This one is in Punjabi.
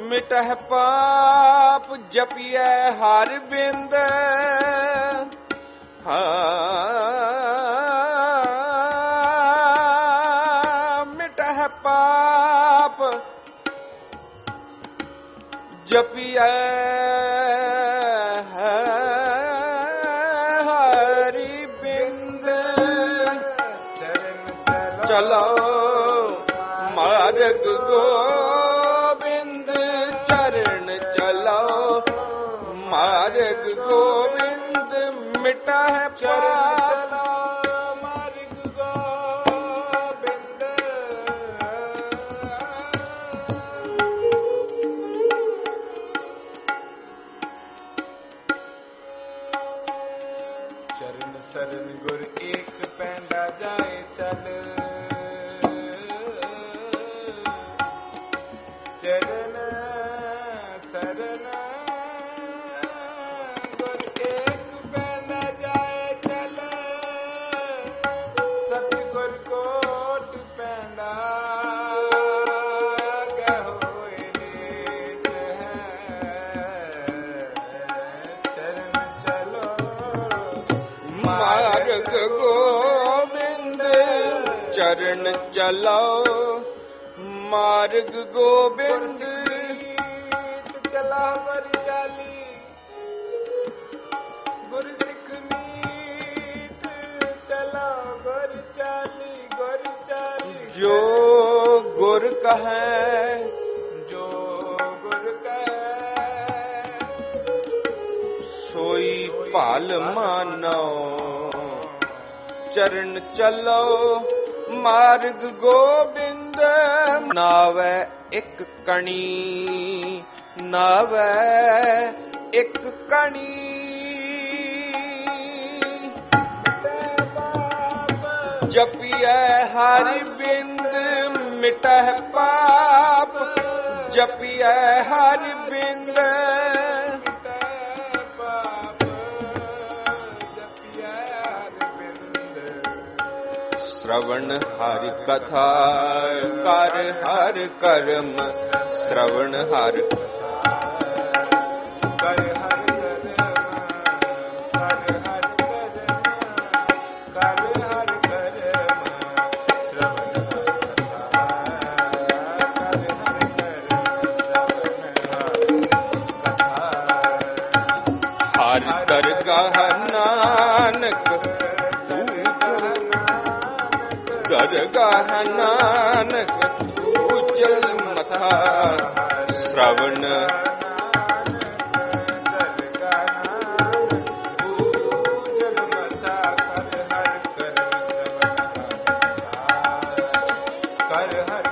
ਮਿਟਹਿ ਪਾਪ ਜਪੀਐ ਹਰਿ ਬਿੰਦ। ਮਿਟਹਿ ਪਾਪ ਜਪੀਐ ਹਰਿ ਬਿੰਦ। ਚਲੋ ਮਾਰਗ ਗੋਬਿੰਦ ਚਰਨ ਚਲੋ ਮਾਰਗ ਗੋਬਿੰਦ ਮਿਟਹਿ ਪਾਪ। ਮਾਰਗ ਗੋਬਿੰਦ ਚਰਨ ਸਰਨ ਗੁਰ ਏਕ ਪੈਂਡਾ ਜਾਏ ਚਲ। ਚਰਨ ਸਰਨ ਗੁਰ ਏਕ ਪੈਂਡਾ ਜਾਏ ਚਲ। ਸਤਿਗੁਰ ਕੋਟ ਪੈਂਡਾ ਕਹਿ ਹੋਏ ਨੀਚ ਹੈ। ਚਰਨ ਚਲੋ ਮਾਰਗ ਗੋਬਿੰਦ ਚਰਨ ਚਲੋ ਮਾਰਗ ਗੋਬਿੰਦ। ਚਲਾ ਵਰ ਚਾਲੀ ਗੁਰ ਸਿੱਖ ਮੀਤ। ਚਲਾ ਗੁਰ ਚਾਲੀ ਗੁਰ ਚਾਲੀ ਜੋ ਗੁਰ ਕਹੈ ਜੋ ਗੁਰ ਕਹੈ ਸੋਈ ਭਾਲ ਮਾਨੋ। ਚਰਨ ਚਲੋ ਮਾਰਗ ਗੋਬਿੰਦ। ਨਾਵੈ ਇੱਕ ਕਣੀ ਨਾਵੈ ਇੱਕ ਕਣੀ। ਜਪੀਐ ਹਰਿ ਬਿੰਦ ਮਿਟਹਿ ਪਾਪ। ਜਪੀਐ ਹਰਿ ਬਿੰਦ श्रवण हरि कथा कर हर कर्म। श्रवण हर ਕਰ ਹਰ ਕਰਮ ਸ਼੍ਰਵਣ हर दरगाह नानक दरगाह नानक उजल मथा। श्रवण ਕਰ ਹਰ